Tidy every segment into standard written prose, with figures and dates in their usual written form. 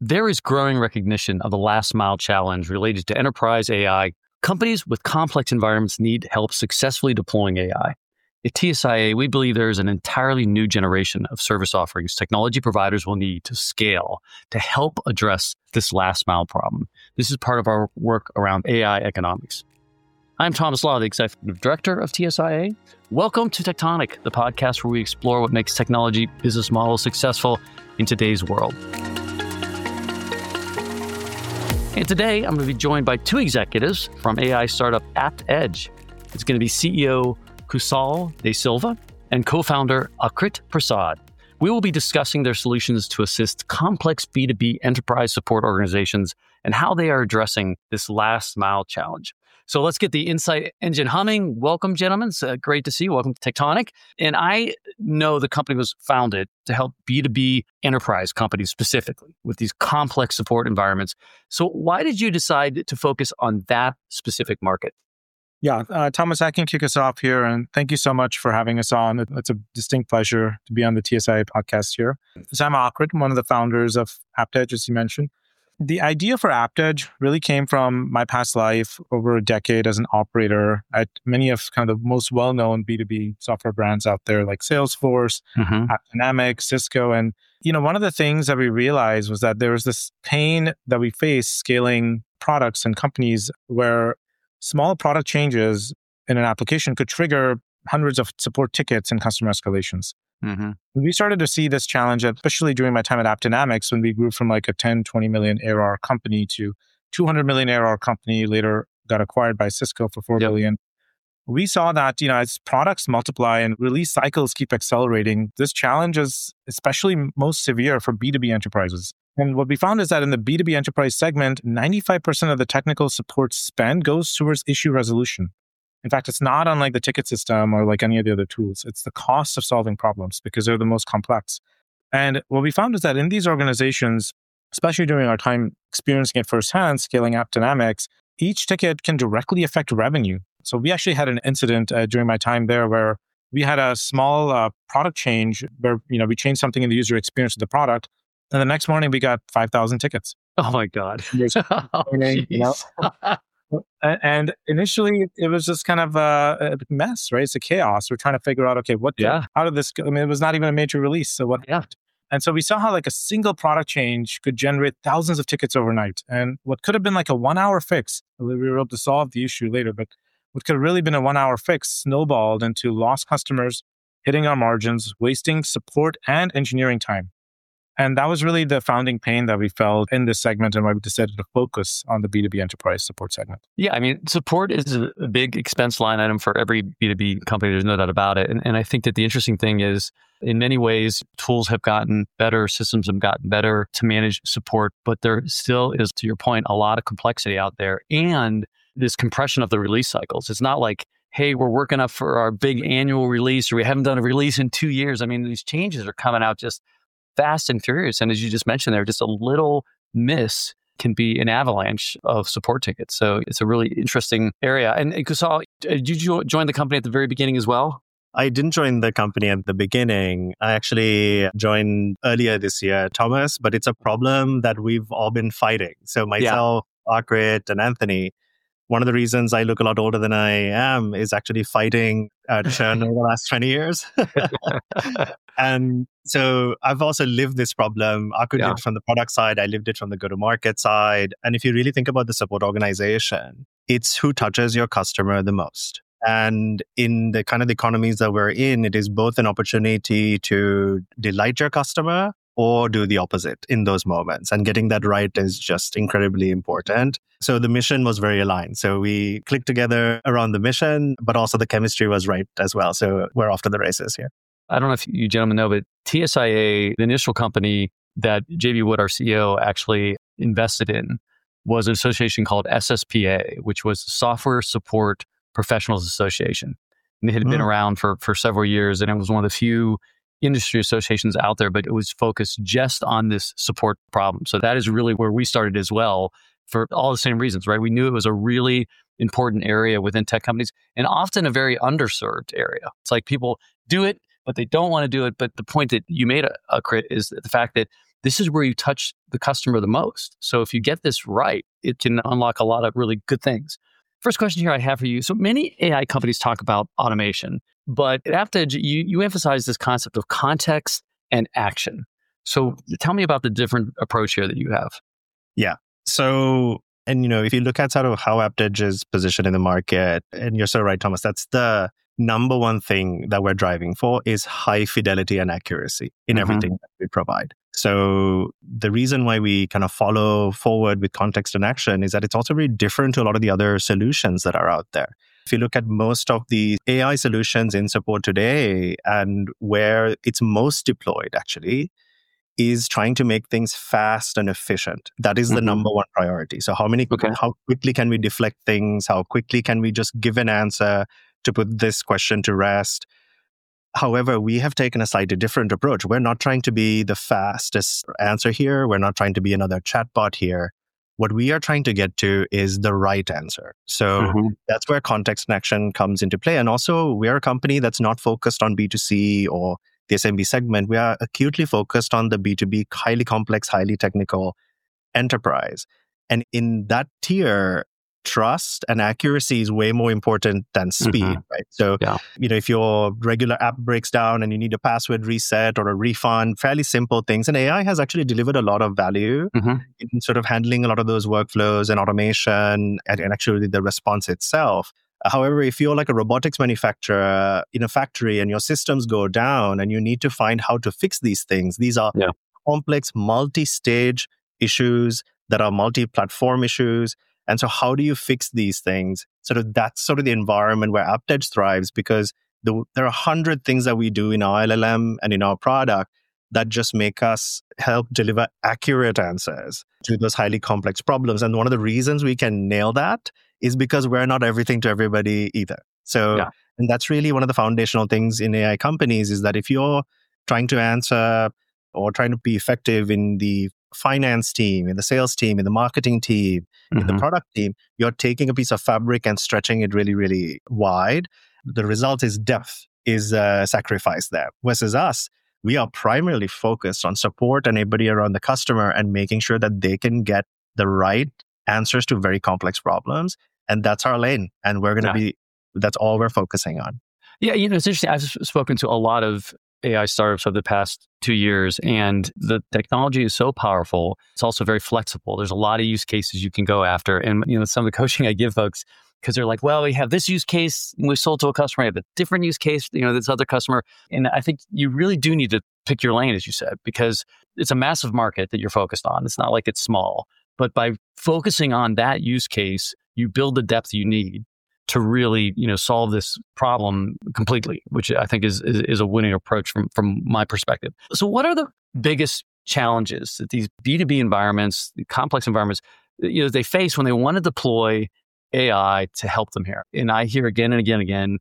There is growing recognition of the last mile challenge related to enterprise AI. Companies with complex environments need help successfully deploying AI. At TSIA, we believe there is an entirely new generation of service offerings technology providers will need to scale to help address this last mile problem. This is part of our work around AI economics. I'm Thomas Law, the Executive Director of TSIA. Welcome to Tectonic, the podcast where we explore what makes technology business models successful in today's world. And today, I'm going to be joined by two executives from AI startup ApptEdge. It's going to be CEO Kusal De Silva and co-founder Akrit Prasad. We will be discussing their solutions to assist complex B2B enterprise support organizations and how they are addressing this last mile challenge. So let's get the insight engine humming. Welcome, gentlemen. It's great to see you. Welcome to Tectonic. And I know the company was founded to help B2B enterprise companies specifically with these complex support environments. So why did you decide to focus on that specific market? Yeah, Thomas, I can kick us off here. And thank you so much for having us on. It's a distinct pleasure to be on the TSIA podcast here. So I'm Akrit, one of the founders of ApptEdge, as you mentioned. The idea for ApptEdge really came from my past life over a decade as an operator at many of kind of the most well-known B2B software brands out there like Salesforce, AppDynamics, Cisco. And, one of the things that we realized was that there was this pain that we face scaling products and companies where small product changes in an application could trigger hundreds of support tickets and customer escalations. We started to see this challenge, especially during my time at AppDynamics, when we grew from like a 10, 20 million ARR company to 200 million ARR company, later got acquired by Cisco for $4 billion. We saw that, as products multiply and release cycles keep accelerating, this challenge is especially most severe for B2B enterprises. And what we found is that in the B2B enterprise segment, 95% of the technical support spend goes towards issue resolution. In fact, it's not unlike the ticket system or like any of the other tools. It's the cost of solving problems because they're the most complex. And what we found is that in these organizations, especially during our time experiencing it firsthand, scaling AppDynamics, each ticket can directly affect revenue. So we actually had an incident during my time there where we had a small product change where, we changed something in the user experience of the product. And the next morning we got 5,000 tickets. Oh my God. And initially, it was just kind of a mess, right? It's a chaos. We're trying to figure out, okay, how did this go? I mean, it was not even a major release. So what happened? And so we saw how like a single product change could generate thousands of tickets overnight. And what could have been like a 1-hour fix, we were able to solve the issue later, but what could have really been a 1-hour fix snowballed into lost customers, hitting our margins, wasting support and engineering time. And that was really the founding pain that we felt in this segment and why we decided to focus on the B2B enterprise support segment. Yeah, I mean, support is a big expense line item for every B2B company. There's no doubt about it. And I think that the interesting thing is, in many ways, tools have gotten better, systems have gotten better to manage support, but there still is, to your point, a lot of complexity out there and this compression of the release cycles. It's not like, hey, we're working up for our big annual release or we haven't done a release in 2 years. I mean, these changes are coming out just fast and furious. And as you just mentioned there, just a little miss can be an avalanche of support tickets. So it's a really interesting area. And Kusal, did you join the company at the very beginning as well? I didn't join the company at the beginning. I actually joined earlier this year, Thomas, but it's a problem that we've all been fighting. So myself, Akrit, and Anthony, one of the reasons I look a lot older than I am is actually fighting churn over the last 20 years. And so I've also lived this problem. Akrit did from the product side. I lived it from the go-to-market side. And if you really think about the support organization, it's who touches your customer the most. And in the kind of the economies that we're in, it is both an opportunity to delight your customer or do the opposite in those moments. And getting that right is just incredibly important. So the mission was very aligned. So we clicked together around the mission, but also the chemistry was right as well. So we're off to the races here. I don't know if you gentlemen know, but TSIA, the initial company that JB Wood, our CEO, actually invested in was an association called SSPA, which was Software Support Professionals Association. And it had been around for several years, and it was one of the few industry associations out there, but it was focused just on this support problem. So that is really where we started as well for all the same reasons, right? We knew it was a really important area within tech companies and often a very underserved area. It's like people do it, but they don't want to do it. But the point that you made, Akrit, is the fact that this is where you touch the customer the most. So if you get this right, it can unlock a lot of really good things. First question here I have for you. So many AI companies talk about automation, but at ApptEdge, you emphasize this concept of context and action. So tell me about the different approach here that you have. Yeah. So, and if you look at sort of how ApptEdge is positioned in the market, and you're so right, Thomas, that's the number one thing that we're driving for is high fidelity and accuracy in everything that we provide. So the reason why we kind of follow forward with context and action is that it's also very different to a lot of the other solutions that are out there. If you look at most of the AI solutions in support today and where it's most deployed actually is trying to make things fast and efficient. That is the number one priority. So how quickly can we deflect things? How quickly can we just give an answer to put this question to rest? However, we have taken a slightly different approach. We're not trying to be the fastest answer here. We're not trying to be another chatbot here. What we are trying to get to is the right answer. So that's where context and action comes into play. And also, we're a company that's not focused on B2C or the SMB segment. We are acutely focused on the B2B, highly complex, highly technical enterprise. And in that tier, trust and accuracy is way more important than speed, right? So, if your regular app breaks down and you need a password reset or a refund, fairly simple things. And AI has actually delivered a lot of value in sort of handling a lot of those workflows and automation and actually the response itself. However, if you're like a robotics manufacturer in a factory and your systems go down and you need to find how to fix these things, these are complex multi-stage issues that are multi-platform issues. And so how do you fix these things? That's sort of the environment where ApptEdge thrives because there are 100 things that we do in our LLM and in our product that just make us help deliver accurate answers to those highly complex problems. And one of the reasons we can nail that is because we're not everything to everybody either. And that's really one of the foundational things in AI companies is that if you're trying to answer or trying to be effective in the finance team, in the sales team, in the marketing team, in the product team, you're taking a piece of fabric and stretching it really, really wide. The result is depth is sacrificed there. Versus us, we are primarily focused on support and everybody around the customer and making sure that they can get the right answers to very complex problems. And that's our lane. And we're going to that's all we're focusing on. Yeah, it's interesting. I've spoken to a lot of AI startups over the past 2 years, and the technology is so powerful. It's also very flexible. There's a lot of use cases you can go after. And, some of the coaching I give folks, because they're like, well, we have this use case, we sold to a customer, I have a different use case, this other customer. And I think you really do need to pick your lane, as you said, because it's a massive market that you're focused on. It's not like it's small. But by focusing on that use case, you build the depth you need to really, solve this problem completely, which I think is a winning approach from my perspective. So what are the biggest challenges that these B2B environments, the complex environments, they face when they want to deploy AI to help them here? And I hear again and again and again,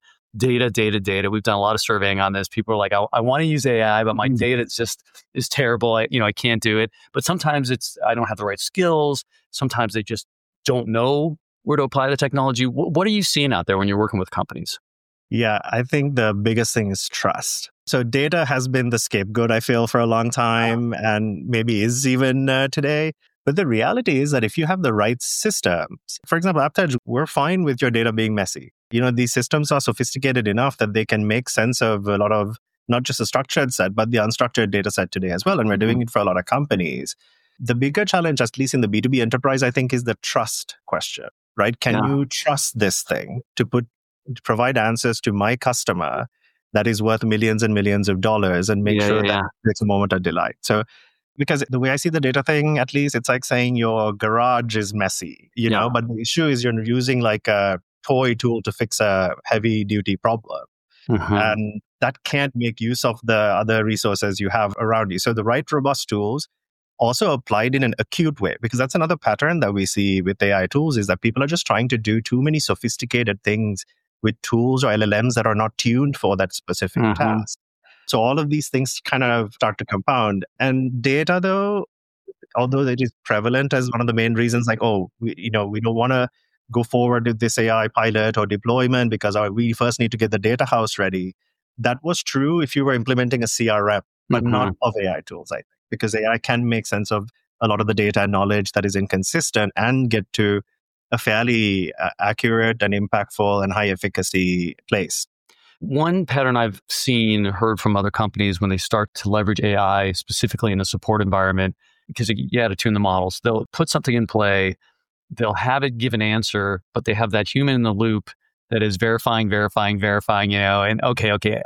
data. We've done a lot of surveying on this. People are like, I want to use AI, but my data is terrible. I can't do it. But sometimes I don't have the right skills. Sometimes they just don't know where to apply the technology. What are you seeing out there when you're working with companies? Yeah, I think the biggest thing is trust. So data has been the scapegoat, I feel, for a long time and maybe is even today. But the reality is that if you have the right systems, for example, ApptEdge, we're fine with your data being messy. These systems are sophisticated enough that they can make sense of a lot of, not just a structured set, but the unstructured data set today as well. And we're doing it for a lot of companies. The bigger challenge, at least in the B2B enterprise, I think, is the trust question, right? Can you trust this thing to provide answers to my customer that is worth millions and millions of dollars and make sure that it's a moment of delight? So, because the way I see the data thing, at least, it's like saying your garage is messy, but the issue is you're using like a toy tool to fix a heavy duty problem. And that can't make use of the other resources you have around you. So the right robust tools also applied in an acute way, because that's another pattern that we see with AI tools is that people are just trying to do too many sophisticated things with tools or LLMs that are not tuned for that specific task. So all of these things kind of start to compound. And data, though, although it is prevalent as one of the main reasons, like, we don't want to go forward with this AI pilot or deployment because we first need to get the data house ready. That was true if you were implementing a CRM, but not of AI tools, I think. because AI can make sense of a lot of the data and knowledge that is inconsistent and get to a fairly accurate and impactful and high efficacy place. One pattern I've seen, heard from other companies when they start to leverage AI specifically in a support environment, because you got to tune the models, they'll put something in play, they'll have it give an answer, but they have that human in the loop that is verifying, and okay,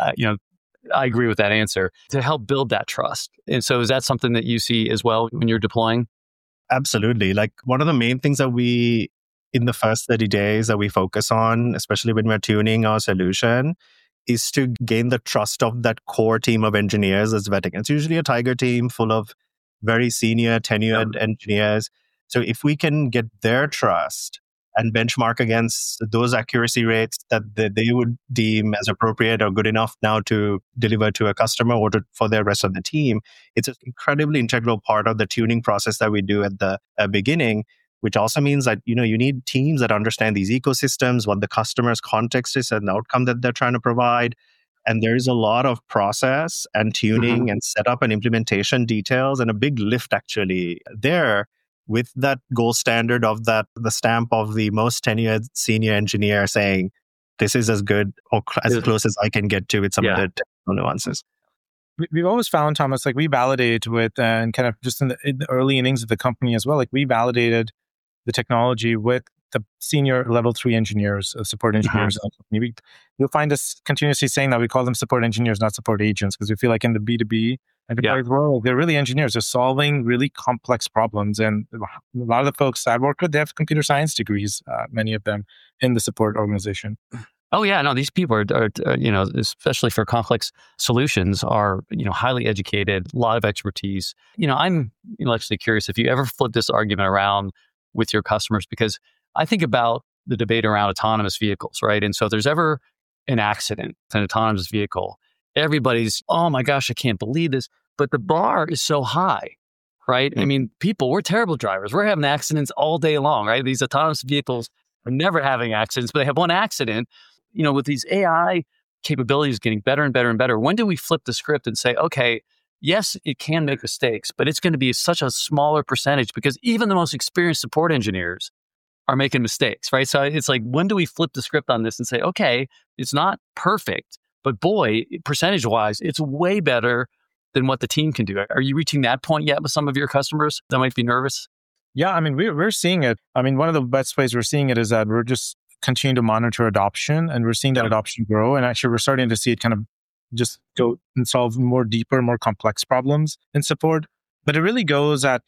I agree with that answer to help build that trust. And so is that something that you see as well when you're deploying? Absolutely. Like one of the main things that we, in the first 30 days that we focus on, especially when we're tuning our solution, is to gain the trust of that core team of engineers that's vetting. It's usually a tiger team full of very senior, tenured engineers. So if we can get their trust and benchmark against those accuracy rates that they would deem as appropriate or good enough now to deliver to a customer or for the rest of the team, it's an incredibly integral part of the tuning process that we do at the beginning, which also means that, you need teams that understand these ecosystems, what the customer's context is and the outcome that they're trying to provide. And there is a lot of process and tuning and setup and implementation details and a big lift actually there with that gold standard of the stamp of the most tenured senior engineer saying, this is as good or as close as I can get to with some of the technical nuances. We've always found, Thomas, like we validate with, and kind of just in the early innings of the company as well, like we validated the technology with the senior level 3 engineers, support engineers in the company. You'll find us continuously saying that we call them support engineers, not support agents, because we feel like in the B2B enterprise world, they're really engineers. They're solving really complex problems. And a lot of the folks I've worked with, they have computer science degrees, many of them in the support organization. Oh yeah, no, these people are especially for complex solutions are, highly educated, a lot of expertise. I'm actually curious if you ever flip this argument around with your customers, because I think about the debate around autonomous vehicles, right? And so if there's ever an accident, an autonomous vehicle, everybody's, oh my gosh, I can't believe this. But the bar is so high, right? I mean, we're terrible drivers. We're having accidents all day long, right? These autonomous vehicles are never having accidents, but they have one accident. With these AI capabilities getting better and better and better, when do we flip the script and say, okay, yes, it can make mistakes, but it's going to be such a smaller percentage because even the most experienced support engineers are making mistakes, right? So it's like, when do we flip the script on this and say, okay, it's not perfect, but boy, percentage-wise, it's way better than what the team can do. Are you reaching that point yet with some of your customers that might be nervous? Yeah, I mean, we're seeing it. I mean, one of the best ways we're seeing it is that we're just continue to monitor adoption, and we're seeing that adoption grow. And actually, we're starting to see it kind of just go and solve more deeper, more complex problems in support. But it really goes at,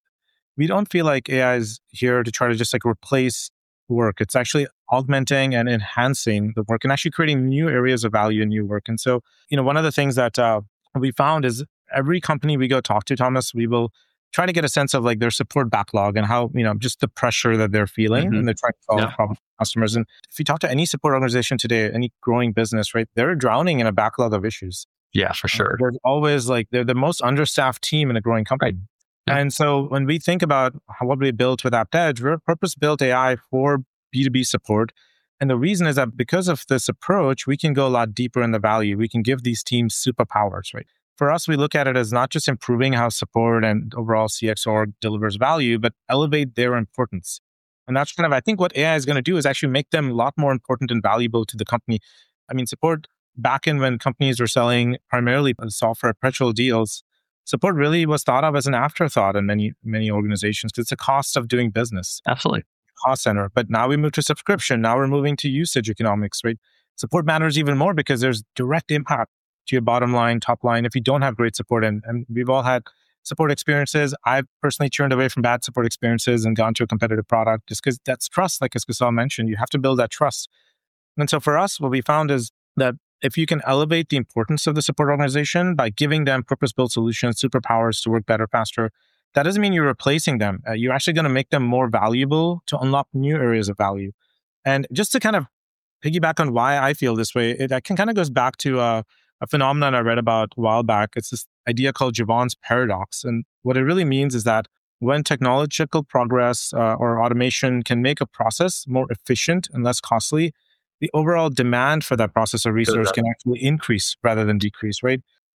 we don't feel like AI is here to try to just like replace work. It's actually augmenting and enhancing the work and actually creating new areas of value in new work. And so, one of the things that we found is every company we go talk to, Thomas, we will try to get a sense of like their support backlog and how, just the pressure that they're feeling and they're trying to solve problems for customers. And if you talk to any support organization today, any growing business, right, they're drowning in a backlog of issues. Yeah, for sure. There's always like, they're the most understaffed team in a growing company. Right. Yeah. And so when we think about what we built with ApptEdge, we're purpose-built AI for B2B support. And the reason is that because of this approach, we can go a lot deeper in the value. We can give these teams superpowers, right? For us, we look at it as not just improving how support and overall CX org delivers value, but elevate their importance. And that's kind of, I think what AI is going to do is actually make them a lot more important and valuable to the company. I mean, support back in when companies were selling primarily software perpetual deals, support really was thought of as an afterthought in many, many organizations because it's a cost of doing business. Absolutely. Cost center. But now we move to subscription. Now we're moving to usage economics, right? Support matters even more because there's direct impact to your bottom line, top line, if you don't have great support. And we've all had support experiences. I've personally turned away from bad support experiences and gone to a competitive product just because that's trust, like as Kusal mentioned. You have to build that trust. And so for us, what we found is that if you can elevate the importance of the support organization by giving them purpose-built solutions, superpowers to work better, faster, that doesn't mean you're replacing them. You're actually going to make them more valuable to unlock new areas of value. And just to kind of piggyback on why I feel this way, it kind of goes back to a phenomenon I read about a while back. It's this idea called Jevons paradox. And what it really means is that when technological progress or automation can make a process more efficient and less costly, the overall demand for that process or resource can actually increase rather than decrease, right?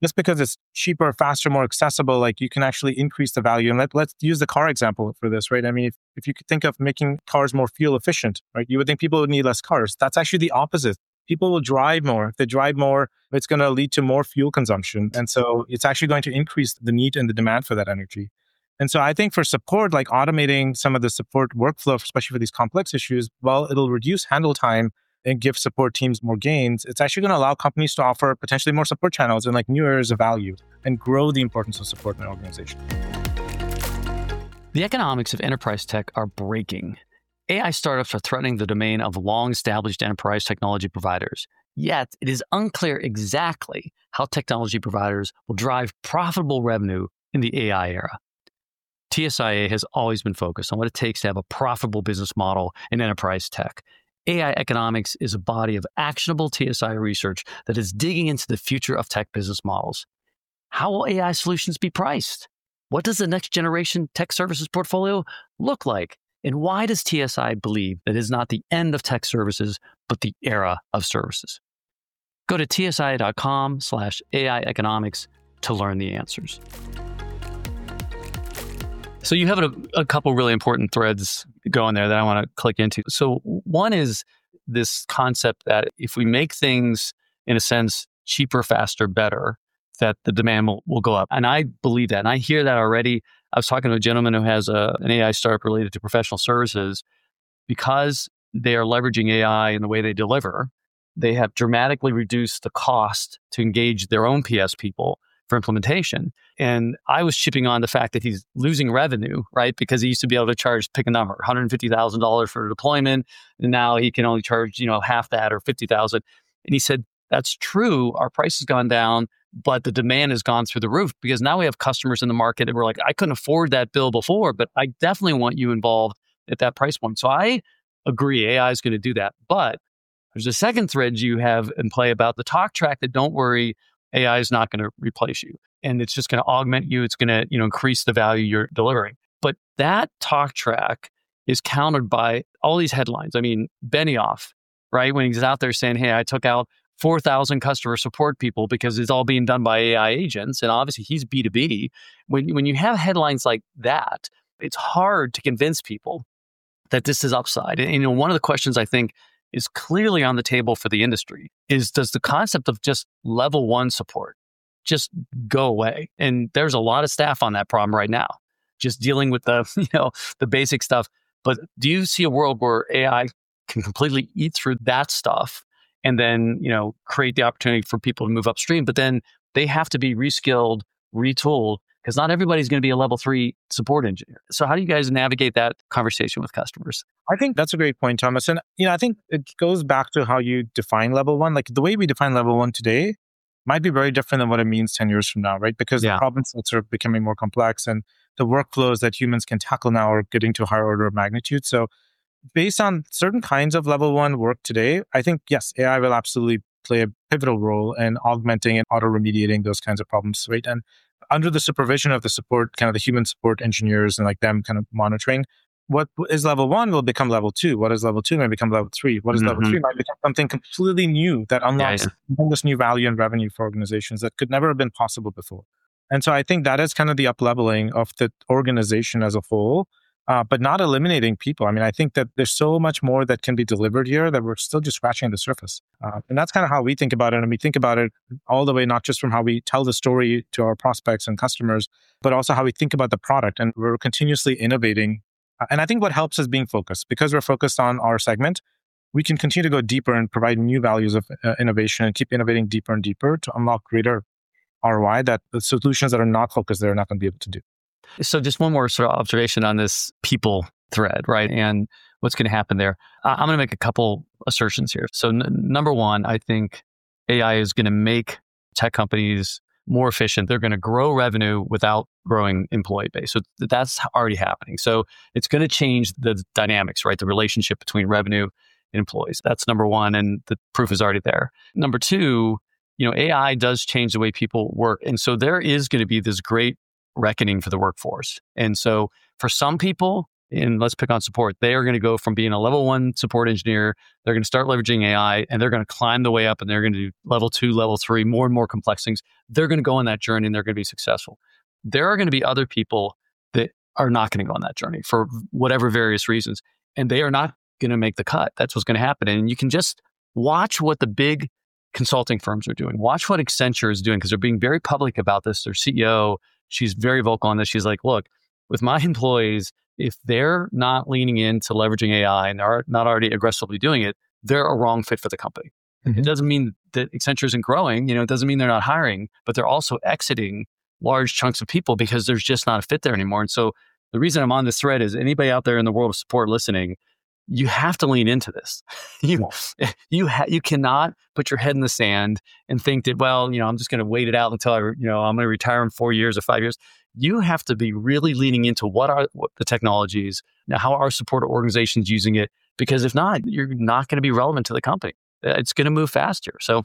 just because it's cheaper, faster, more accessible, like you can actually increase the value. And let's use the car example for this, right? I mean, if you could think of making cars more fuel efficient, right? You would think people would need less cars. That's actually the opposite. People will drive more. If they drive more, it's going to lead to more fuel consumption. And so it's actually going to increase the need and the demand for that energy. And so I think for support, like automating some of the support workflow, especially for these complex issues, well, it'll reduce handle time and give support teams more gains. It's actually going to allow companies to offer potentially more support channels and like new areas of value and grow the importance of support in an organization. The economics of enterprise tech are breaking. AI startups are threatening the domain of long-established enterprise technology providers. Yet, it is unclear exactly how technology providers will drive profitable revenue in the AI era. TSIA has always been focused on what it takes to have a profitable business model in enterprise tech. AI Economics is a body of actionable TSIA research that is digging into the future of tech business models. How will AI solutions be priced? What does the next generation tech services portfolio look like? And why does TSI believe that it is not the end of tech services, but the era of services? Go to tsia.com/AI Economics to learn the answers. So you have a couple really important threads going there that I want to click into. So one is this concept that if we make things, in a sense, cheaper, faster, better, that the demand will go up. And I believe that. And I hear that already. I was talking to a gentleman who has an AI startup related to professional services. Because they are leveraging AI in the way they deliver, they have dramatically reduced the cost to engage their own PS people for implementation. And I was chipping on the fact that he's losing revenue, right? Because he used to be able to charge, pick a number, $150,000 for a deployment. And now he can only charge, half that or $50,000. And he said, that's true. Our price has gone down, but the demand has gone through the roof because now we have customers in the market and we're like, I couldn't afford that bill before, but I definitely want you involved at that price point. So I agree, AI is going to do that. But there's a second thread you have in play about the talk track that don't worry, AI is not going to replace you. And it's just going to augment you. It's going to, increase the value you're delivering. But that talk track is countered by all these headlines. I mean, Benioff, right? When he's out there saying, hey, I took out 4,000 customer support people because it's all being done by AI agents. And obviously he's B2B. When you have headlines like that, it's hard to convince people that this is upside. And one of the questions I think is clearly on the table for the industry is, does the concept of just level one support just go away? And there's a lot of staff on that problem right now, just dealing with the, the basic stuff. But do you see a world where AI can completely eat through that stuff and then, create the opportunity for people to move upstream, but then they have to be reskilled, retooled, because not everybody's going to be a level 3 support engineer. So how do you guys navigate that conversation with customers? I think that's a great point, Thomas. And, I think it goes back to how you define level one. Like the way we define level one today might be very different than what it means 10 years from now, right? Because the problem sets are becoming more complex and the workflows that humans can tackle now are getting to a higher order of magnitude. So based on certain kinds of level one work today, I think, yes, AI will absolutely play a pivotal role in augmenting and auto-remediating those kinds of problems, right? And under the supervision of the support, kind of the human support engineers and like them kind of monitoring, what is level one will become level 2. What is level 2 might become level 3. What is level 3 might become something completely new that unlocks this new value and revenue for organizations that could never have been possible before. And so I think that is kind of the up-leveling of the organization as a whole, but not eliminating people. I mean, I think that there's so much more that can be delivered here that we're still just scratching the surface. And that's kind of how we think about it. And we think about it all the way, not just from how we tell the story to our prospects and customers, but also how we think about the product. And we're continuously innovating. And I think what helps is being focused. Because we're focused on our segment, we can continue to go deeper and provide new values of innovation and keep innovating deeper and deeper to unlock greater ROI that the solutions that are not focused, they're not going to be able to do. So just one more sort of observation on this people thread, right? And what's going to happen there. I'm going to make a couple assertions here. So number one, I think AI is going to make tech companies more efficient. They're going to grow revenue without growing employee base. So that's already happening. So it's going to change the dynamics, right? The relationship between revenue and employees. That's number one. And the proof is already there. Number two, AI does change the way people work. And so there is going to be this great reckoning for the workforce. And so for some people, and let's pick on support, they are going to go from being a level 1 support engineer, they're going to start leveraging AI, and they're going to climb the way up, and they're going to do level 2, level 3, more and more complex things. They're going to go on that journey, and they're going to be successful. There are going to be other people that are not going to go on that journey for whatever various reasons, and they are not going to make the cut. That's what's going to happen. And you can just watch what the big consulting firms are doing. Watch what Accenture is doing, because they're being very public about this. Their CEO, she's very vocal on this. She's like, look, with my employees, if they're not leaning into leveraging AI and are not already aggressively doing it, they're a wrong fit for the company. Mm-hmm. It doesn't mean that Accenture isn't growing. It doesn't mean they're not hiring, but they're also exiting large chunks of people because there's just not a fit there anymore. And so the reason I'm on this thread is anybody out there in the world of support listening, you have to lean into this. You cannot put your head in the sand and think that, well, I'm just going to wait it out until I'm going to retire in 4 years or 5 years. You have to be really leaning into what the technologies, now how are support organizations using it? Because if not, you're not going to be relevant to the company. It's going to move faster. So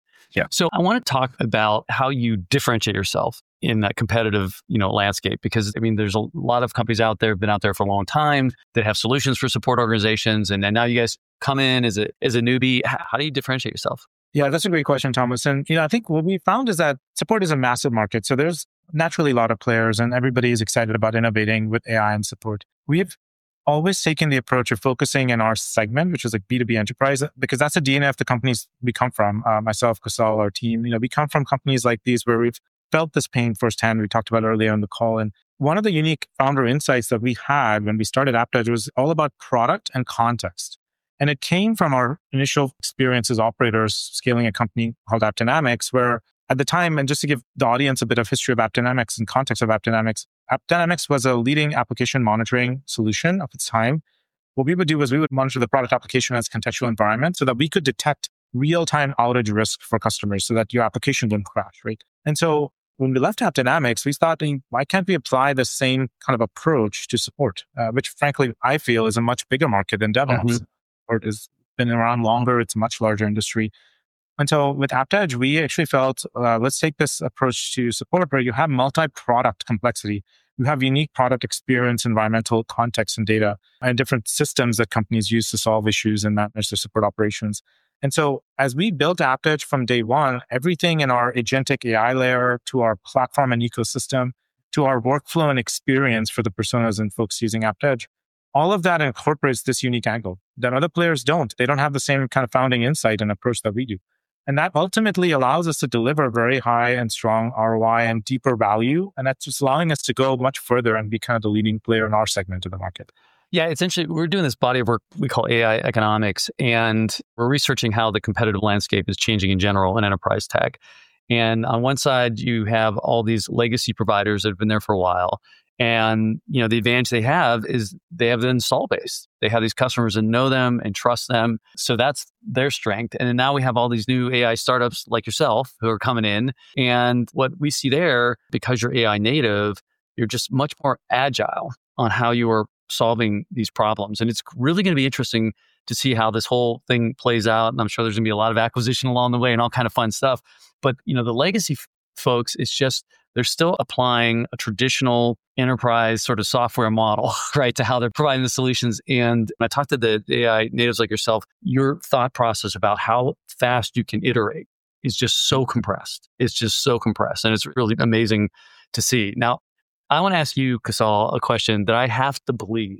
I want to talk about how you differentiate yourself in that competitive, landscape, because there's a lot of companies out there, been out there for a long time, that have solutions for support organizations, and then now you guys come in as a newbie. How do you differentiate yourself? Yeah, that's a great question, Thomas. And I think what we found is that support is a massive market. So there's naturally a lot of players, and everybody is excited about innovating with AI and support. We've always taken the approach of focusing in our segment, which is like B2B enterprise, because that's the DNA of the companies we come from. Myself, Kusal, our team, we come from companies like these where we've felt this pain firsthand. We talked about earlier on the call. And one of the unique founder insights that we had when we started AppEdge was all about product and context. And it came from our initial experience as operators scaling a company called AppDynamics, where at the time, and just to give the audience a bit of history of AppDynamics and context of AppDynamics, AppDynamics was a leading application monitoring solution of its time. What we would do was we would monitor the product application as contextual environment so that we could detect real-time outage risk for customers so that your application wouldn't crash, right? And so when we left AppDynamics, we thought, why can't we apply the same kind of approach to support, which frankly, I feel is a much bigger market than DevOps. Mm-hmm. Support has been around longer. It's a much larger industry. And so with AppEdge, we actually felt, let's take this approach to support where you have multi-product complexity. You have unique product experience, environmental context and data, and different systems that companies use to solve issues and manage their support operations. And so as we built AppEdge from day one, everything in our agentic AI layer to our platform and ecosystem to our workflow and experience for the personas and folks using AppEdge, all of that incorporates this unique angle that other players don't. They don't have the same kind of founding insight and approach that we do. And that ultimately allows us to deliver very high and strong ROI and deeper value. And that's just allowing us to go much further and be kind of the leading player in our segment of the market. Yeah, essentially, we're doing this body of work we call AI economics, and we're researching how the competitive landscape is changing in general in enterprise tech. And on one side, you have all these legacy providers that have been there for a while. And, the advantage they have is they have the install base. They have these customers and know them and trust them. So that's their strength. And then now we have all these new AI startups like yourself who are coming in. And what we see there, because you're AI native, you're just much more agile on how you are solving these problems. And it's really going to be interesting to see how this whole thing plays out. And I'm sure there's going to be a lot of acquisition along the way and all kind of fun stuff. But, the legacy folks, it's just, they're still applying a traditional enterprise sort of software model, right, to how they're providing the solutions. And when I talked to the AI natives like yourself, your thought process about how fast you can iterate is just so compressed. It's just so compressed. And it's really amazing to see. Now, I want to ask you, Kusal, a question that I have to believe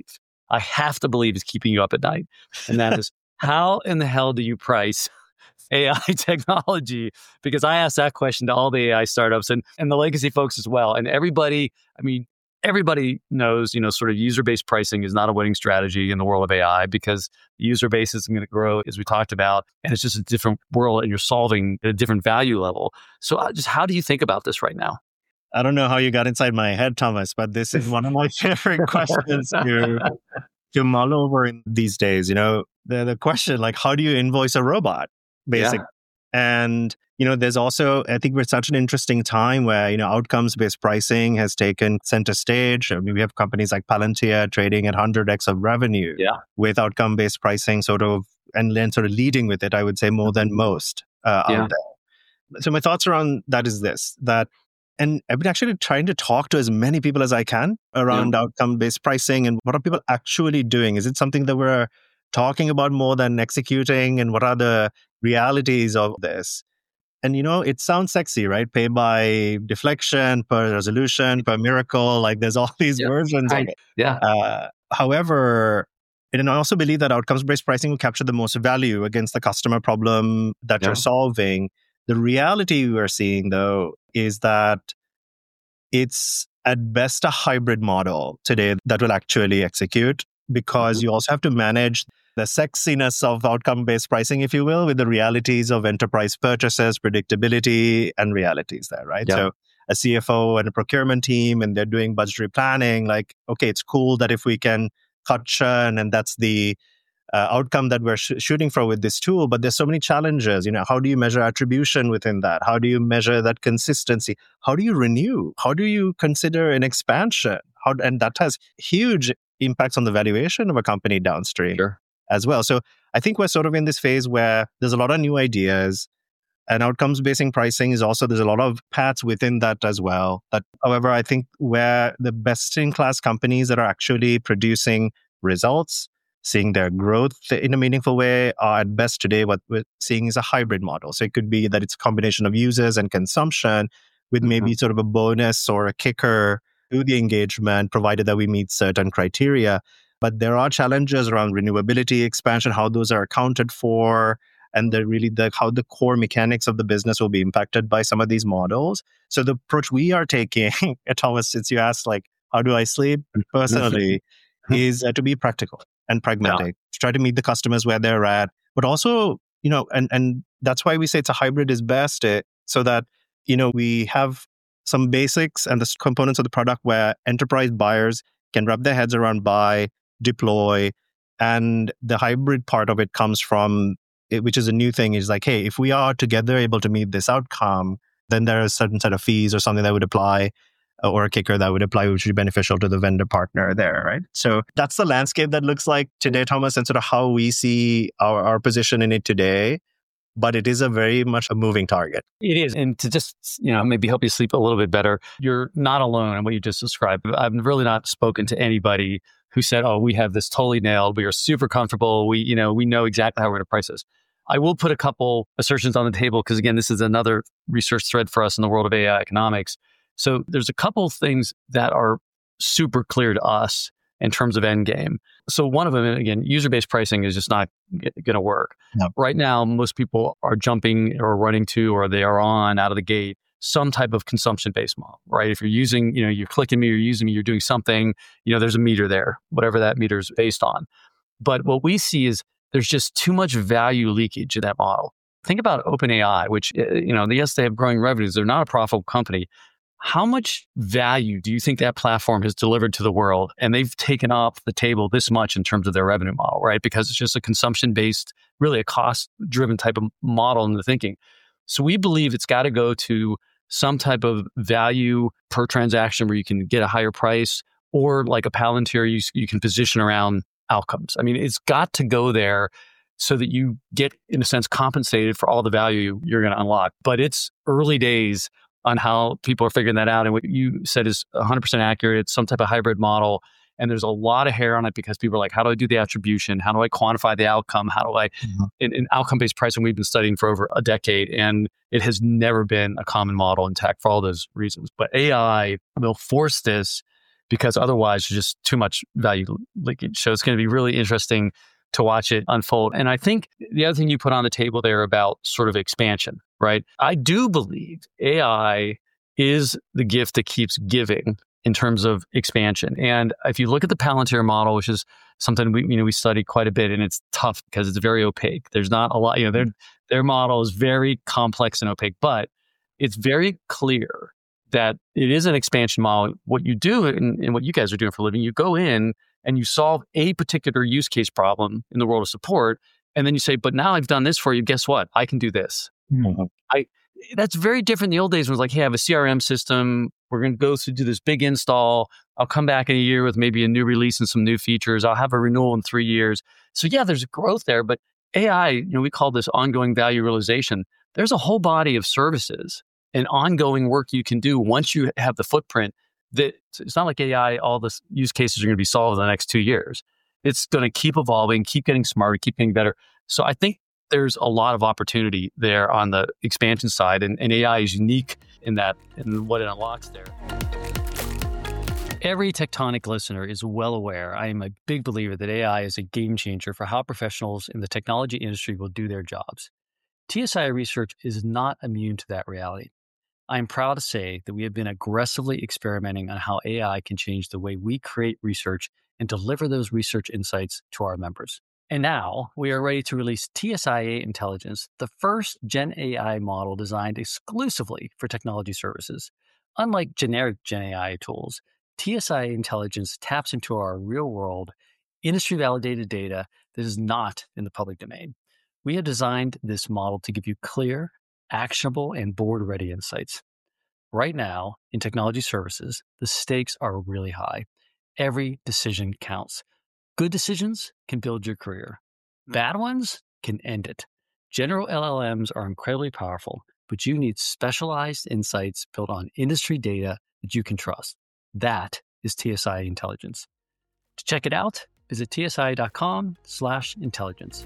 is keeping you up at night. And that is, how in the hell do you price AI technology? Because I asked that question to all the AI startups and the legacy folks as well. And everybody knows, sort of user-based pricing is not a winning strategy in the world of AI because the user base isn't going to grow, as we talked about. And it's just a different world and you're solving at a different value level. So just how do you think about this right now? I don't know how you got inside my head, Thomas, but this is one of my favorite questions to mull over in these days. The question, like, how do you invoice a robot, basically? Yeah. And, there's also, I think we're such an interesting time where, outcomes-based pricing has taken center stage. I mean, we have companies like Palantir trading at 100x of revenue with outcome-based pricing and then sort of leading with it, I would say, more than most out there. So my thoughts around that is this, that And I've been actually trying to talk to as many people as I can around outcome-based pricing and what are people actually doing? Is it something that we're talking about more than executing? And what are the realities of this? And, it sounds sexy, right? Pay by deflection, per resolution, per miracle. Like there's all these versions of it. Yeah. However, and I also believe that outcomes-based pricing will capture the most value against the customer problem that you're solving. The reality we're seeing, though, is that it's at best a hybrid model today that will actually execute, because you also have to manage the sexiness of outcome-based pricing, if you will, with the realities of enterprise purchases, predictability, and realities there, right? Yeah. So a CFO and a procurement team, and they're doing budgetary planning, like, okay, it's cool that if we can cut churn, and that's the outcome that we're shooting for with this tool, but there's so many challenges. How do you measure attribution within that? How do you measure that consistency? How do you renew? How do you consider an expansion? And that has huge impacts on the valuation of a company downstream as well. So I think we're sort of in this phase where there's a lot of new ideas, and outcomes-based pricing is also, there's a lot of paths within that as well. But however, I think where the best-in-class companies that are actually producing results, seeing their growth in a meaningful way, are at best today what we're seeing is a hybrid model. So it could be that it's a combination of users and consumption with maybe sort of a bonus or a kicker to the engagement, provided that we meet certain criteria. But there are challenges around renewability, expansion, how those are accounted for, and how the core mechanics of the business will be impacted by some of these models. So the approach we are taking, Thomas, since you asked, like, how do I sleep personally, is to be practical and pragmatic, to try to meet the customers where they're at, but also, and that's why we say it's a hybrid is best, so that, we have some basics and the components of the product where enterprise buyers can wrap their heads around, buy, deploy, and the hybrid part of it comes from it, which is a new thing, is like, hey, if we are together able to meet this outcome, then there are a certain set of fees or something that would apply, or a kicker that would apply, which would be beneficial to the vendor partner there, right? So that's the landscape that looks like today, Thomas, and sort of how we see our position in it today. But it is a very much a moving target. It is. And to just, maybe help you sleep a little bit better, you're not alone in what you just described. I've really not spoken to anybody who said, oh, we have this totally nailed. We are super comfortable. We know exactly how we're going to price this. I will put a couple assertions on the table because, again, this is another research thread for us in the world of AI economics. So there's a couple things that are super clear to us in terms of end game. So one of them, again, user-based pricing is just not going to work. No. Right now, most people are jumping or running to, or they are on out of the gate, some type of consumption-based model, right? If you're using, you're clicking me, you're using me, you're doing something, there's a meter there, whatever that meter is based on. But what we see is there's just too much value leakage in that model. Think about OpenAI, which, yes, they have growing revenues. They're not a profitable company. How much value do you think that platform has delivered to the world? And they've taken off the table this much in terms of their revenue model, right? Because it's just a consumption-based, really a cost-driven type of model in the thinking. So we believe it's got to go to some type of value per transaction where you can get a higher price, or like a Palantir, you can position around outcomes. I mean, it's got to go there so that you get, in a sense, compensated for all the value you're going to unlock. But it's early days on how people are figuring that out. And what you said is 100% accurate. It's some type of hybrid model. And there's a lot of hair on it because people are like, how do I do the attribution? How do I quantify the outcome? How do I, in outcome-based pricing, we've been studying for over a decade, and it has never been a common model in tech for all those reasons. But AI will force this because otherwise there's just too much value leakage. So it's going to be really interesting to watch it unfold. And I think the other thing you put on the table there about sort of expansion, right? I do believe AI is the gift that keeps giving in terms of expansion. And if you look at the Palantir model, which is something we study quite a bit, and it's tough because it's very opaque. There's not a lot, their model is very complex and opaque, but it's very clear that it is an expansion model. What you do and what you guys are doing for a living, you go in and you solve a particular use case problem in the world of support. And then you say, but now I've done this for you. Guess what? I can do this. Mm-hmm. That's very different. In the old days when it was like, hey, I have a CRM system. We're going to go through, do this big install. I'll come back in a year with maybe a new release and some new features. I'll have a renewal in 3 years. So yeah, there's growth there. But AI, we call this ongoing value realization. There's a whole body of services and ongoing work you can do once you have the footprint. That it's not like AI, all the use cases are going to be solved in the next 2 years. It's going to keep evolving, keep getting smarter, keep getting better. So I think there's a lot of opportunity there on the expansion side, and AI is unique in that and what it unlocks there. Every Tectonic listener is well aware I am a big believer that AI is a game changer for how professionals in the technology industry will do their jobs. TSI Research is not immune to that reality. I am proud to say that we have been aggressively experimenting on how AI can change the way we create research and deliver those research insights to our members. And now we are ready to release TSIA Intelligence, the first Gen AI model designed exclusively for technology services. Unlike generic Gen AI tools, TSIA Intelligence taps into our real-world, industry-validated data that is not in the public domain. We have designed this model to give you clear, actionable, and board-ready insights. Right now, in technology services, the stakes are really high. Every decision counts. Good decisions can build your career. Bad ones can end it. General LLMs are incredibly powerful, but you need specialized insights built on industry data that you can trust. That is TSI Intelligence. To check it out, visit tsi.com/intelligence.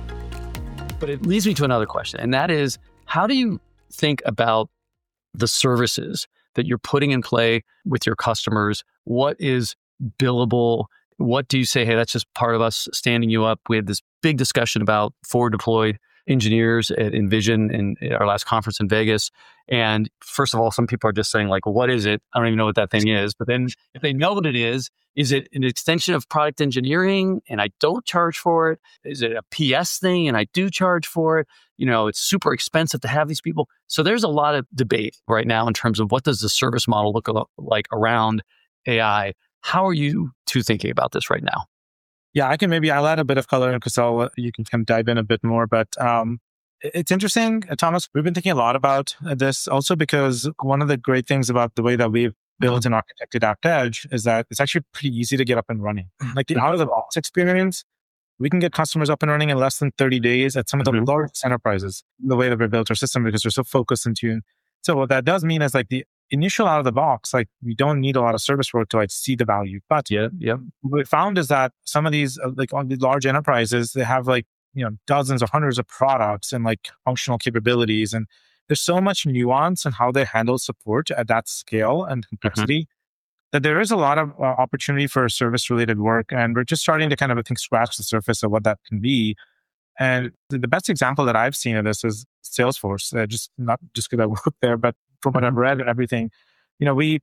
But it leads me to another question, and that is, how do you think about the services that you're putting in play with your customers? What is billable? What do you say, hey, that's just part of us standing you up? We had this big discussion about forward deployed engineers at Envision in our last conference in Vegas. And first of all, some people are just saying like, well, what is it? I don't even know what that thing is. But then if they know what it is it an extension of product engineering and I don't charge for it? Is it a PS thing and I do charge for it? It's super expensive to have these people. So there's a lot of debate right now in terms of what does the service model look like around AI. How are you two thinking about this right now? Yeah, I'll add a bit of color because you can kind of dive in a bit more. But it's interesting, Thomas, we've been thinking a lot about this also because one of the great things about the way that we've built and architected ApptEdge is that it's actually pretty easy to get up and running. Like the out-of-the-box experience, we can get customers up and running in less than 30 days at some of the largest enterprises, the way that we built our system because we're so focused and tuned. So what that does mean is like the initial out of the box, like we don't need a lot of service work to like see the value. But what we found is that some of these like on the large enterprises, they have like, dozens or hundreds of products and like functional capabilities. And there's so much nuance in how they handle support at that scale and complexity that there is a lot of opportunity for service related work. And we're just starting to kind of, I think, scratch the surface of what that can be. And the best example that I've seen of this is Salesforce. Not just because I work there, but from what I've read and everything, we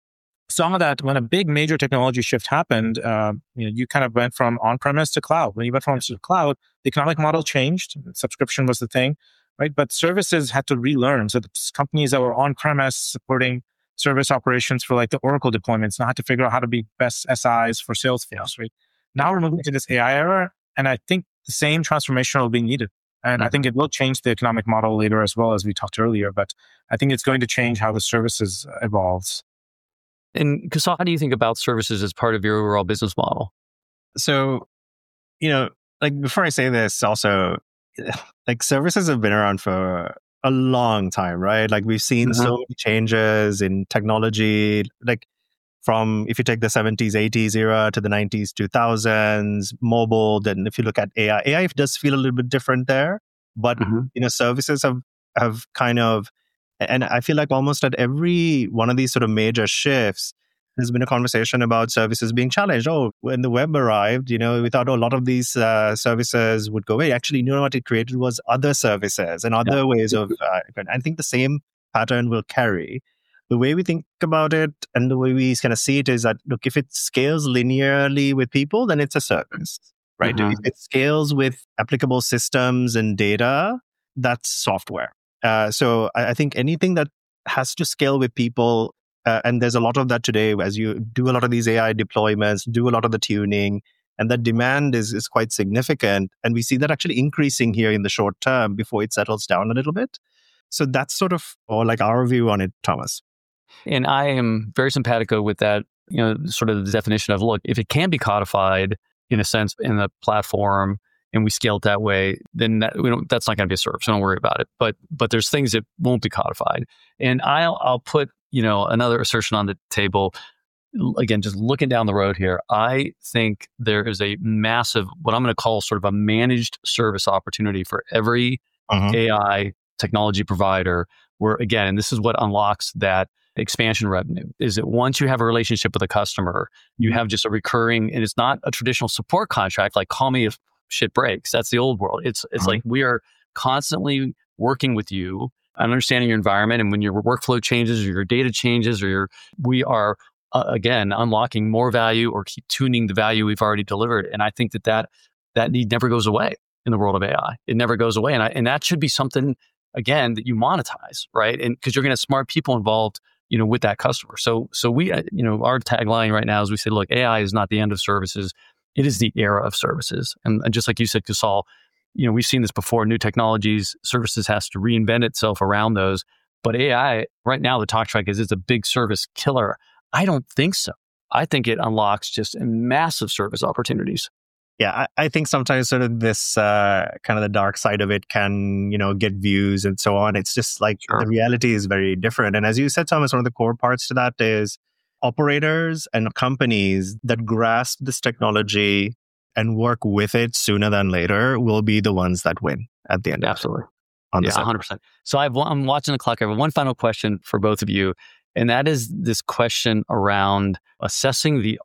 saw that when a big major technology shift happened, you kind of went from on-premise to cloud. When you went from to cloud, the economic model changed. Subscription was the thing, right? But services had to relearn. So the companies that were on-premise supporting service operations for like the Oracle deployments now had to figure out how to be best SIs for Salesforce, right? Now we're moving to this AI era, and I think the same transformation will be needed. And I think it will change the economic model later as well, as we talked earlier. But I think it's going to change how the services evolves. And Kusal, how do you think about services as part of your overall business model? So, like before I say this, also, like services have been around for a long time, right? Like we've seen so many changes in technology, like from, if you take the 70s, 80s era to the 90s, 2000s, mobile, then if you look at AI does feel a little bit different there. But, services have kind of, and I feel like almost at every one of these sort of major shifts, there's been a conversation about services being challenged. Oh, when the web arrived, we thought a lot of these services would go away. Actually, what it created was other services and other ways of, I think the same pattern will carry. The way we think about it and the way we kind of see it is that, look, if it scales linearly with people, then it's a service, right? If it scales with applicable systems and data, that's software. So I think anything that has to scale with people, and there's a lot of that today as you do a lot of these AI deployments, do a lot of the tuning, and that demand is quite significant. And we see that actually increasing here in the short term before it settles down a little bit. So that's sort of like our view on it, Thomas. And I am very simpatico with that, sort of the definition of, look, if it can be codified in a sense in the platform and we scale it that way, then that's not going to be a service. So don't worry about it. But there's things that won't be codified. And I'll put, another assertion on the table. Again, just looking down the road here, I think there is a massive, what I'm going to call sort of a managed service opportunity for every AI technology provider, where again, and this is what unlocks that expansion revenue, is that once you have a relationship with a customer, you have just a recurring, and it's not a traditional support contract, like call me if shit breaks. That's the old world. It's like we are constantly working with you and understanding your environment. And when your workflow changes or your data changes, we are again, unlocking more value or keep tuning the value we've already delivered. And I think that need never goes away in the world of AI. It never goes away. And that should be something, again, that you monetize, right? And because you're going to have smart people involved, with that customer. So we, our tagline right now is we say, look, AI is not the end of services. It is the era of services. And just like you said, Kusal, we've seen this before, new technologies, services has to reinvent itself around those. But AI, right now, the talk track is it's a big service killer. I don't think so. I think it unlocks just massive service opportunities. Yeah, I think sometimes sort of this kind of the dark side of it can, get views and so on. It's just like the reality is very different. And as you said, Thomas, one of the core parts to that is operators and companies that grasp this technology and work with it sooner than later will be the ones that win at the end. Absolutely. Yeah, 100%. So I'm watching the clock. I have one final question for both of you. And that is this question around assessing the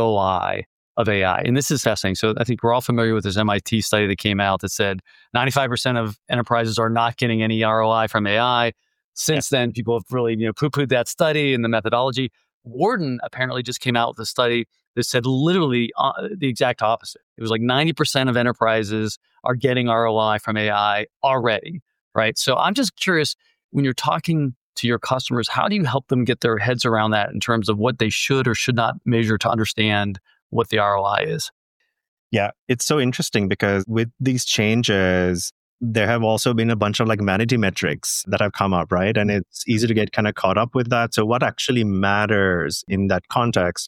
ROI of AI. And this is fascinating. So I think we're all familiar with this MIT study that came out that said 95% of enterprises are not getting any ROI from AI. Since then, people have really poo-pooed that study and the methodology. Wharton apparently just came out with a study that said literally the exact opposite. It was like 90% of enterprises are getting ROI from AI already, right? So I'm just curious, when you're talking to your customers, how do you help them get their heads around that in terms of what they should or should not measure to understand what the ROI is? Yeah, it's so interesting because with these changes, there have also been a bunch of like vanity metrics that have come up, right? And it's easy to get kind of caught up with that. So what actually matters in that context?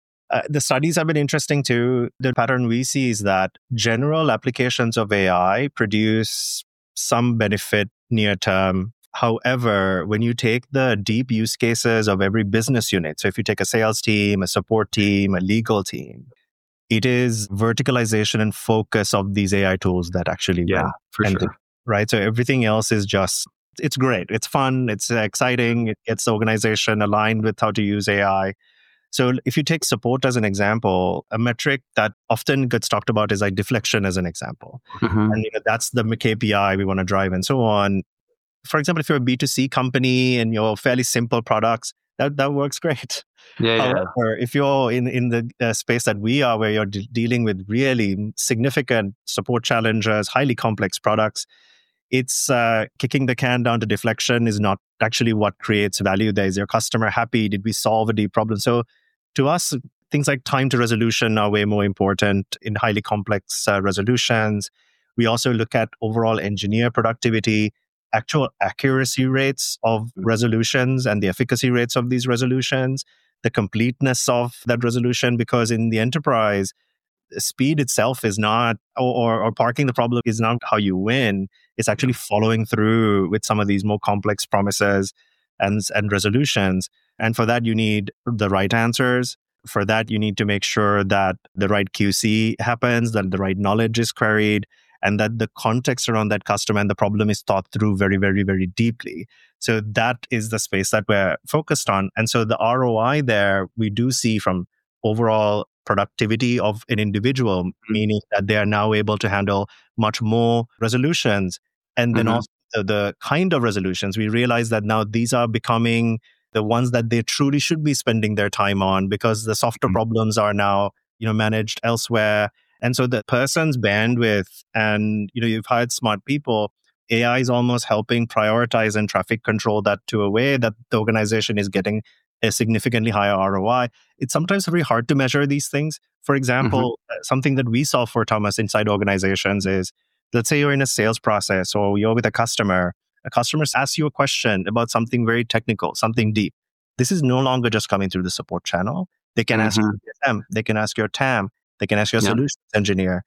The studies have been interesting too. The pattern we see is that general applications of AI produce some benefit near term. However, when you take the deep use cases of every business unit, so if you take a sales team, a support team, a legal team, it is verticalization and focus of these AI tools that actually win. For sure. Right? So everything else is just, it's great. It's fun. It's exciting. It gets the organization aligned with how to use AI. So if you take support as an example, a metric that often gets talked about is like deflection as an example. And that's the KPI we want to drive and so on. For example, if you're a B2C company and you're fairly simple products, that works great. However, if you're in the space that we are, where you're dealing with really significant support challenges, highly complex products, it's kicking the can down to deflection is not actually what creates value there. Is your customer happy? Did we solve a deep problem? So to us, things like time to resolution are way more important in highly complex resolutions. We also look at overall engineer productivity, actual accuracy rates of resolutions and the efficacy rates of these resolutions, the completeness of that resolution, because in the enterprise, speed itself is not, or parking the problem is not how you win. It's actually following through with some of these more complex promises and resolutions. And for that, you need the right answers. For that, you need to make sure that the right QC happens, that the right knowledge is queried, and that the context around that customer and the problem is thought through very, very, very deeply. So that is the space that we're focused on. And so the ROI there, we do see from overall productivity of an individual, meaning that they are now able to handle much more resolutions. And then also the kind of resolutions, we realize that now these are becoming the ones that they truly should be spending their time on, because the softer problems are now, managed elsewhere. And so the person's bandwidth, and you've hired smart people, AI is almost helping prioritize and traffic control that to a way that the organization is getting a significantly higher ROI. It's sometimes very hard to measure these things. For example, something that we solve for, Thomas, inside organizations is, let's say you're in a sales process or you're with a customer asks you a question about something very technical, something deep. This is no longer just coming through the support channel. They can ask your TM, they can ask your TAM, they can ask your solutions engineer.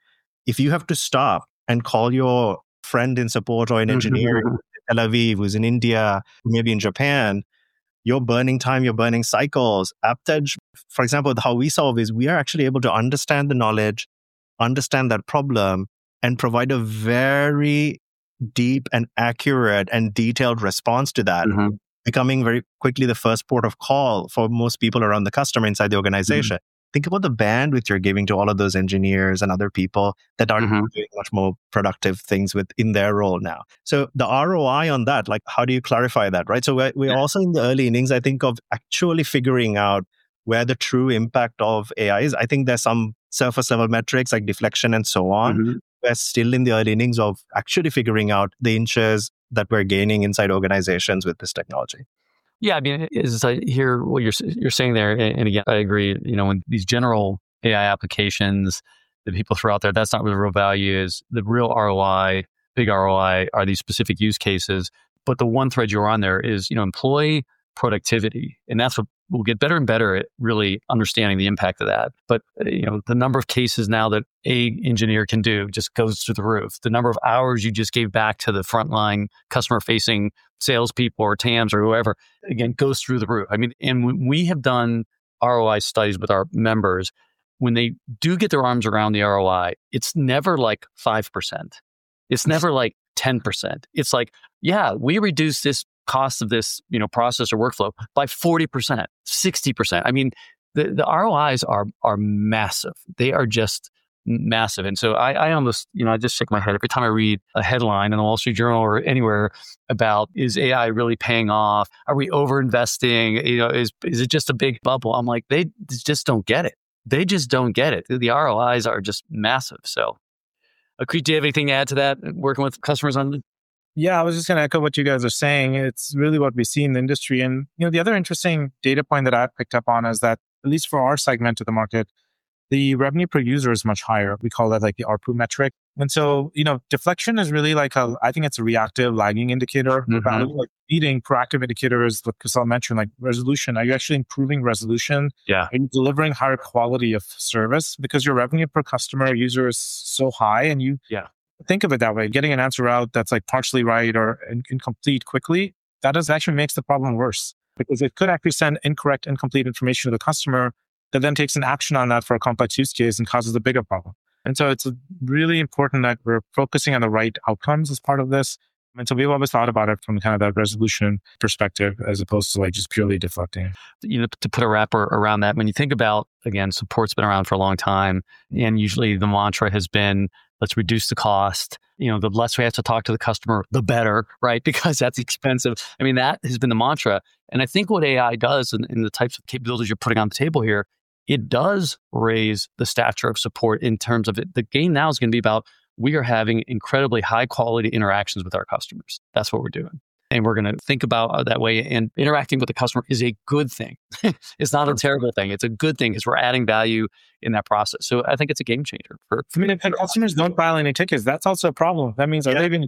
if you have to stop and call your friend in support or in engineering in Tel Aviv, who's in India, maybe in Japan, you're burning time, you're burning cycles. AppTech, for example, how we solve is we are actually able to understand the knowledge, understand that problem, and provide a very deep and accurate and detailed response to that, becoming very quickly the first port of call for most people around the customer inside the organization. Think about the bandwidth you're giving to all of those engineers and other people that are doing much more productive things within their role now. So the ROI on that, like, how do you clarify that, right? So we're also in the early innings, I think, of actually figuring out where the true impact of AI is. I think there's some surface level metrics like deflection and so on. We're still in the early innings of actually figuring out the inches that we're gaining inside organizations with this technology. Yeah, I mean, as I hear what you're saying there, and again, I agree. When these general AI applications that people throw out there, that's not where the real value is. The real ROI, big ROI, are these specific use cases. But the one thread you're on there is, employee productivity, and that's what we'll get better and better at really understanding the impact of that. But the number of cases now that a engineer can do just goes through the roof. The number of hours you just gave back to the frontline customer-facing salespeople or TAMs or whoever, again, goes through the roof. I mean, and when we have done ROI studies with our members, when they do get their arms around the ROI, it's never like 5%. It's never like 10%. It's like, yeah, we reduced this cost of this, process or workflow by 40%, 60%. I mean, the ROIs are massive. They are just massive. And so I almost, I just shake my head every time I read a headline in the Wall Street Journal or anywhere about, is AI really paying off? Are we over-investing? Is it just a big bubble? I'm like, they just don't get it. They just don't get it. The ROIs are just massive. So, Akrit, do you have anything to add to that, working with customers on? Yeah, I was just going to echo what you guys are saying. It's really what we see in the industry. And, the other interesting data point that I've picked up on is that, at least for our segment of the market, the revenue per user is much higher. We call that like the ARPU metric. And so, deflection is really like I think it's a reactive lagging indicator. Like needing proactive indicators, what Kusal mentioned, like resolution. Are you actually improving resolution? Yeah. Are you delivering higher quality of service? Because your revenue per customer user is so high, and you think of it that way. Getting an answer out that's like partially right or incomplete quickly, that actually makes the problem worse, because it could actually send incorrect, incomplete information to the customer that then takes an action on that for a complex use case and causes a bigger problem. And so it's really important that we're focusing on the right outcomes as part of this. And so we've always thought about it from kind of that resolution perspective, as opposed to like just purely deflecting. To put a wrapper around that, when you think about, again, support's been around for a long time, and usually the mantra has been, let's reduce the cost. The less we have to talk to the customer, the better, right? Because that's expensive. I mean, that has been the mantra. And I think what AI does, and the types of capabilities you're putting on the table here, it does raise the stature of support in terms of it. The game now is going to be about, we are having incredibly high quality interactions with our customers. That's what we're doing. And we're going to think about that way. And interacting with the customer is a good thing. It's not a terrible thing. It's a good thing because we're adding value in that process. So I think it's a game changer. If customers don't file any tickets, that's also a problem. That means are they even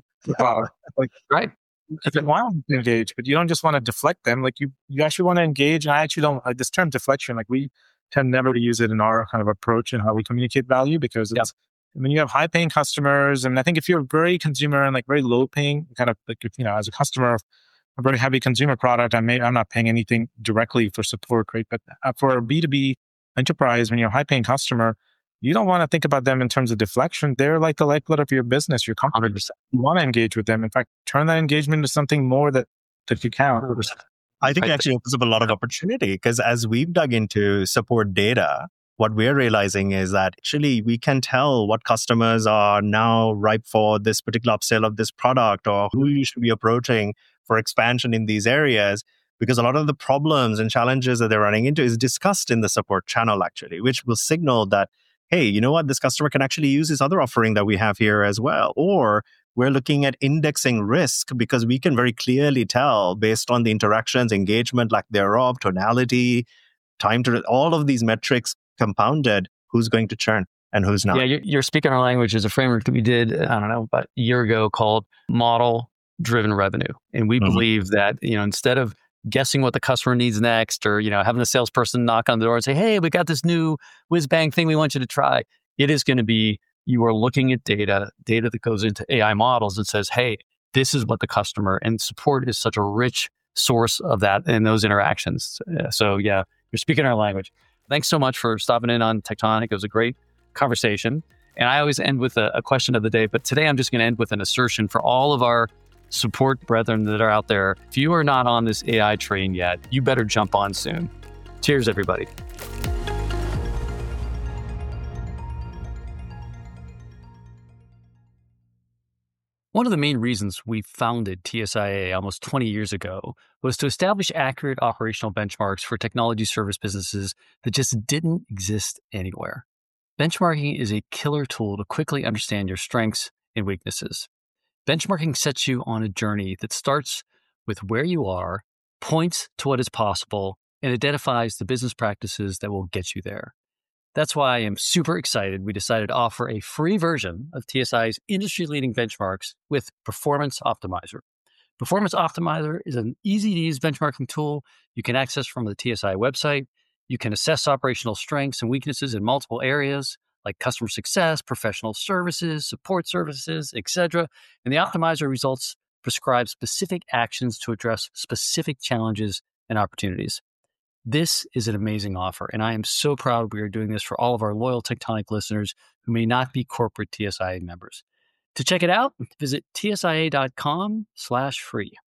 right? If you want to engage, but you don't just want to deflect them. Like you actually want to engage. And I actually don't like this term deflection. Like we tend never to use it in our kind of approach and how we communicate value, because it's, when you have high paying customers, and I think if you're very consumer and like very low paying, kind of like, as a customer of a very heavy consumer product, I'm not paying anything directly for support, right? But for a B2B enterprise, when you're a high paying customer, you don't want to think about them in terms of deflection. They're like the lifeblood of your business, your company. 100%. You want to engage with them. In fact, turn that engagement into something more that you can. 100%. I think it actually opens up a lot of opportunity, because as we've dug into support data, what we're realizing is that actually we can tell what customers are now ripe for this particular upsell of this product, or who you should be approaching for expansion in these areas, because a lot of the problems and challenges that they're running into is discussed in the support channel, actually, which will signal that, hey, you know what, this customer can actually use this other offering that we have here as well. Or we're looking at indexing risk, because we can very clearly tell based on the interactions, engagement, lack thereof, tonality, time to all of these metrics compounded, who's going to churn and who's not. Yeah, you're speaking our language. There's a framework that we did, I don't know, about a year ago called model-driven revenue. And we believe that, instead of guessing what the customer needs next, or, having a salesperson knock on the door and say, hey, we got this new whiz bang thing we want you to try, it is going to be you are looking at data that goes into AI models that says, hey, this is what the customer, and support is such a rich source of that and those interactions. So yeah, you're speaking our language. Thanks so much for stopping in on Tectonic. It was a great conversation. And I always end with a question of the day, but today I'm just going to end with an assertion for all of our support brethren that are out there. If you are not on this AI train yet, you better jump on soon. Cheers, everybody. One of the main reasons we founded TSIA almost 20 years ago was to establish accurate operational benchmarks for technology service businesses that just didn't exist anywhere. Benchmarking is a killer tool to quickly understand your strengths and weaknesses. Benchmarking sets you on a journey that starts with where you are, points to what is possible, and identifies the business practices that will get you there. That's why I am super excited we decided to offer a free version of TSI's industry-leading benchmarks with Performance Optimizer. Performance Optimizer is an easy-to-use benchmarking tool you can access from the TSI website. You can assess operational strengths and weaknesses in multiple areas like customer success, professional services, support services, etc. And the Optimizer results prescribe specific actions to address specific challenges and opportunities. This is an amazing offer, and I am so proud we are doing this for all of our loyal Tectonic listeners who may not be corporate TSIA members. To check it out, visit tsia.com/free.